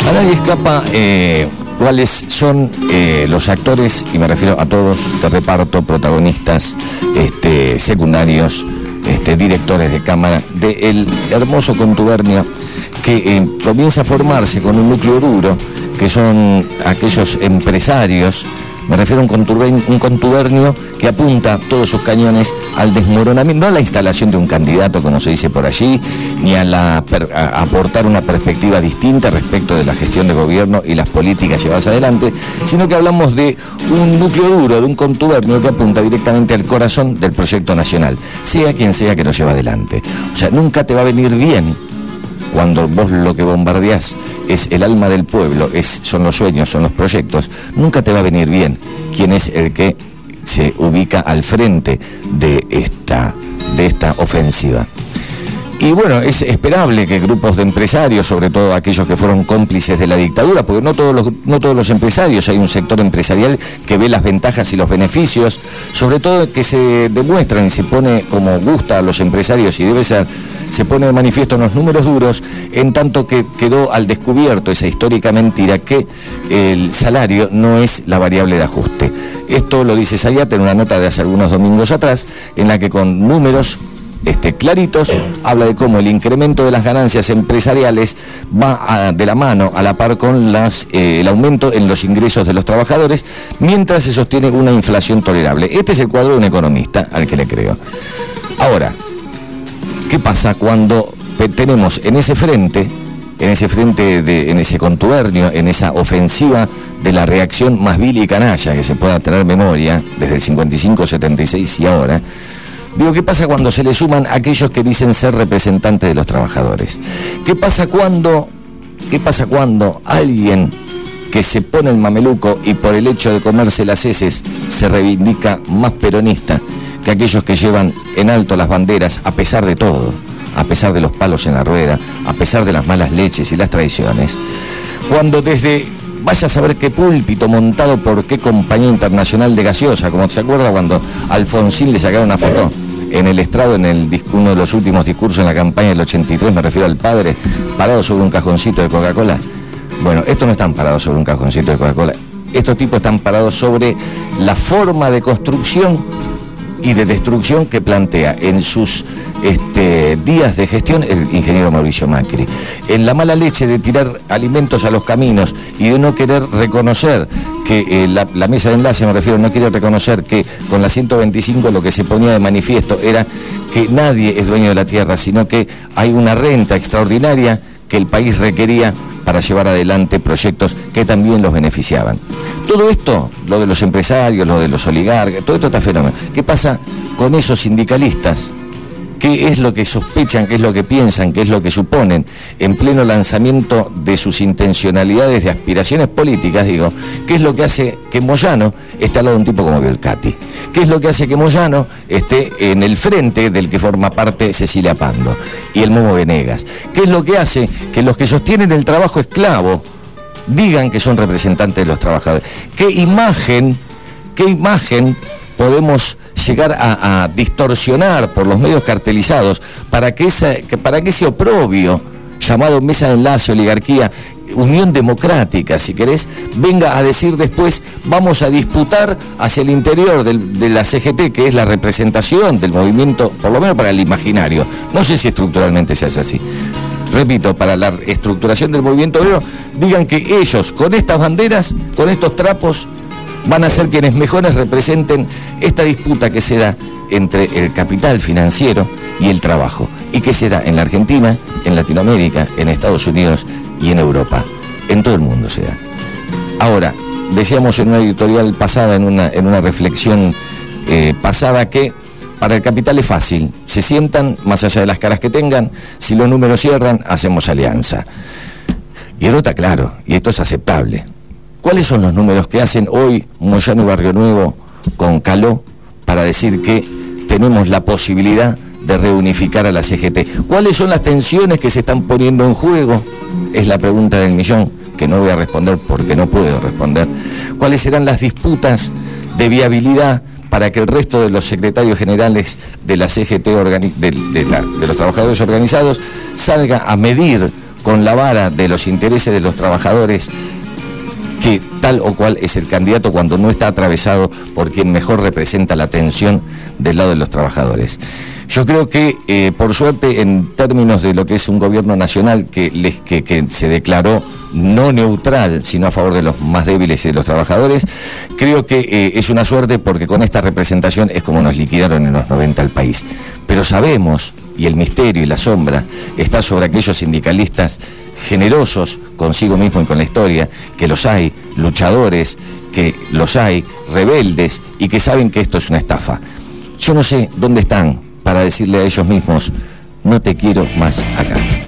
A nadie escapa cuáles son los actores, y me refiero a todos, de reparto, protagonistas, secundarios, directores de cámara, del hermoso contubernio que comienza a formarse con un núcleo duro, que son aquellos empresarios. Me refiero a un contubernio que apunta todos sus cañones al desmoronamiento, no a la instalación de un candidato, como se dice por allí, ni a aportar una perspectiva distinta respecto de la gestión de gobierno y las políticas llevadas adelante, sino que hablamos de un núcleo duro, de un contubernio que apunta directamente al corazón del proyecto nacional, sea quien sea que lo lleva adelante. O sea, nunca te va a venir bien cuando vos lo que bombardeás es el alma del pueblo, son los sueños, son los proyectos. Nunca te va a venir bien quién es el que se ubica al frente de esta ofensiva. Y bueno, es esperable que grupos de empresarios, sobre todo aquellos que fueron cómplices de la dictadura, porque no todos los empresarios, hay un sector empresarial que ve las ventajas y los beneficios, sobre todo que se demuestran y se pone como gusta a los empresarios y debe ser, se pone de manifiesto en los números duros, en tanto que quedó al descubierto esa histórica mentira que el salario no es la variable de ajuste. Esto lo dice Zayat en una nota de hace algunos domingos atrás, en la que con números claritos habla de cómo el incremento de las ganancias empresariales va de la mano, a la par con el aumento en los ingresos de los trabajadores, mientras se sostiene una inflación tolerable. Este es el cuadro de un economista al que le creo. Ahora, ¿qué pasa cuando tenemos en ese frente, en ese contubernio, en esa ofensiva de la reacción más vil y canalla que se pueda tener memoria, desde el 55, 76 y ahora? Digo, ¿qué pasa cuando se le suman aquellos que dicen ser representantes de los trabajadores? ¿Qué pasa cuando alguien que se pone el mameluco y por el hecho de comerse las heces se reivindica más peronista que aquellos que llevan en alto las banderas a pesar de todo, a pesar de los palos en la rueda, a pesar de las malas leches y las traiciones? Cuando desde vaya a saber qué púlpito montado por qué compañía internacional de gaseosa, como se acuerda cuando a Alfonsín le sacaron una foto en el estrado, en uno de los últimos discursos en la campaña del 83, me refiero al padre, parado sobre un cajoncito de Coca-Cola. Bueno, estos no están parados sobre un cajoncito de Coca-Cola, estos tipos están parados sobre la forma de construcción y de destrucción que plantea en sus días de gestión el ingeniero Mauricio Macri, en la mala leche de tirar alimentos a los caminos y de no querer reconocer que la mesa de enlace, me refiero, no quiere reconocer que con la 125 lo que se ponía de manifiesto era que nadie es dueño de la tierra, sino que hay una renta extraordinaria que el país requería para llevar adelante proyectos que también los beneficiaban. Todo esto, lo de los empresarios, lo de los oligarcas, todo esto está fenómeno. ¿Qué pasa con esos sindicalistas? ¿Qué es lo que sospechan, qué es lo que piensan, qué es lo que suponen en pleno lanzamiento de sus intencionalidades de aspiraciones políticas? Digo, ¿qué es lo que hace que Moyano esté al lado de un tipo como Biolcati? ¿Qué es lo que hace que Moyano esté en el frente del que forma parte Cecilia Pando y el Momo Venegas? ¿Qué es lo que hace que los que sostienen el trabajo esclavo digan que son representantes de los trabajadores? ¿Qué imagen podemos llegar a distorsionar por los medios cartelizados para que ese oprobio llamado mesa de enlace, oligarquía, unión democrática, si querés, venga a decir después, vamos a disputar hacia el interior de la CGT, que es la representación del movimiento, por lo menos para el imaginario? No sé si estructuralmente se hace así. Repito, para la estructuración del movimiento obrero, digan que ellos, con estas banderas, con estos trapos, van a ser quienes mejores representen esta disputa que se da entre el capital financiero y el trabajo, y que se da en la Argentina, en Latinoamérica, en Estados Unidos y en Europa. En todo el mundo se da. Ahora, decíamos en una editorial pasada, en una reflexión pasada, que para el capital es fácil, se sientan, más allá de las caras que tengan, si los números cierran, hacemos alianza. Y esto está claro, y esto es aceptable. ¿Cuáles son los números que hacen hoy Moyano y Barrio Nuevo con Caló para decir que tenemos la posibilidad de reunificar a la CGT? ¿Cuáles son las tensiones que se están poniendo en juego? Es la pregunta del millón, que no voy a responder porque no puedo responder. ¿Cuáles serán las disputas de viabilidad para que el resto de los secretarios generales de la CGT, de los trabajadores organizados, salga a medir con la vara de los intereses de los trabajadores, que tal o cual es el candidato cuando no está atravesado por quien mejor representa la tensión del lado de los trabajadores. Yo creo que, por suerte, en términos de lo que es un gobierno nacional que se declaró no neutral, sino a favor de los más débiles y de los trabajadores, creo que es una suerte porque con esta representación es como nos liquidaron en los 90 al país. Pero sabemos, y el misterio y la sombra está sobre aquellos sindicalistas generosos consigo mismo y con la historia, que los hay, luchadores, que los hay, rebeldes, y que saben que esto es una estafa. Yo no sé dónde están para decirle a ellos mismos, no te quiero más acá.